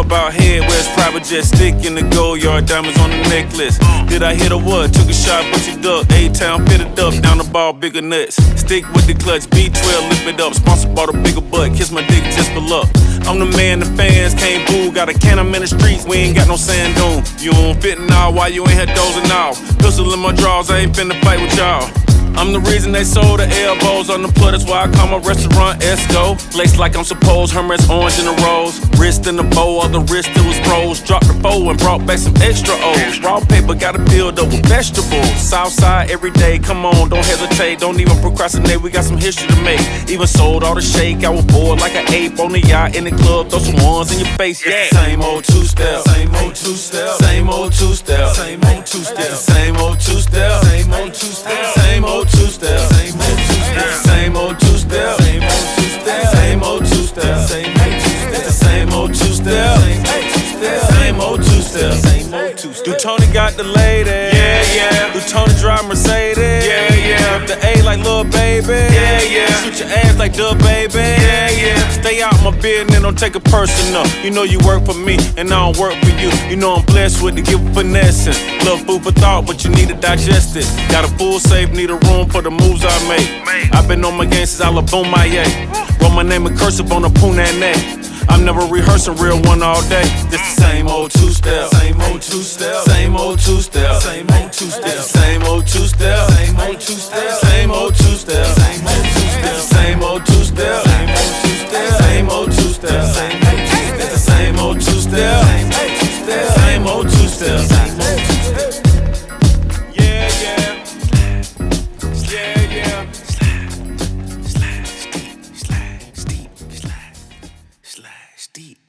about head, where's private jet? Stick in the gold yard, diamonds on the necklace. Did I hit or what? Took a shot, but you duck. A-Town, fitted up, down the ball, bigger nuts. Stick with the clutch, B12, lift it up. Sponsored by the bigger butt, kiss my dick just for luck. I'm the man the fans can't boo. Got a can, I'm in the streets, we ain't got no sand dune. You don't fit now, why you ain't had dozing off? Pistol in my drawers, I ain't finna fight with y'all. I'm the reason they sold the elbows on the plug, that's why I call my restaurant Esco. Laced like I'm supposed, Hermes orange in the rose. Wrist in the bow, all the wrist it was froze. Dropped the foe and brought back some extra O's. Raw paper gotta build up with vegetables. Southside every day, come on, don't hesitate. Don't even procrastinate, we got some history to make. Even sold all the shake, I was bored like an ape on the yacht in the club. Throw some ones in your face, yeah. Same old two-step, same old two-step, same old two-step, same old two-step, same old two-step, same old two-step, same old two-step, same old two-step, same old two-step, same old two-step, same old two-step, same old two-step, same old two-step, same old two-step. Do Tony got the lady? Yeah, yeah. Do Tony drive Mercedes? Yeah, yeah. The A like Lil Baby? Yeah, yeah. Shoot your ass like Duh Baby? Yeah, yeah. Stay out my business, don't take it personal. You know you work for me, and I don't work for you. You know I'm blessed with the gift of finessing. Little food for thought, but you need to digest it. Got a full safe, need a room for the moves I make. I've been on my game since I left on my yay. Wrote my name in cursive on a punane neck. I'm never rehearsing real one all day. This the same old two-step, same old two-step, same old two-step, same old two-step, same old two-step, same old two-step, same old two-step, same old two-step, same old two-step, same old two-step, same old two-step, same old two-step, same old two-step, same old two-step. Yeah, yeah, yeah, yeah. Slide, steep, slide, steep, slide, slide, steep.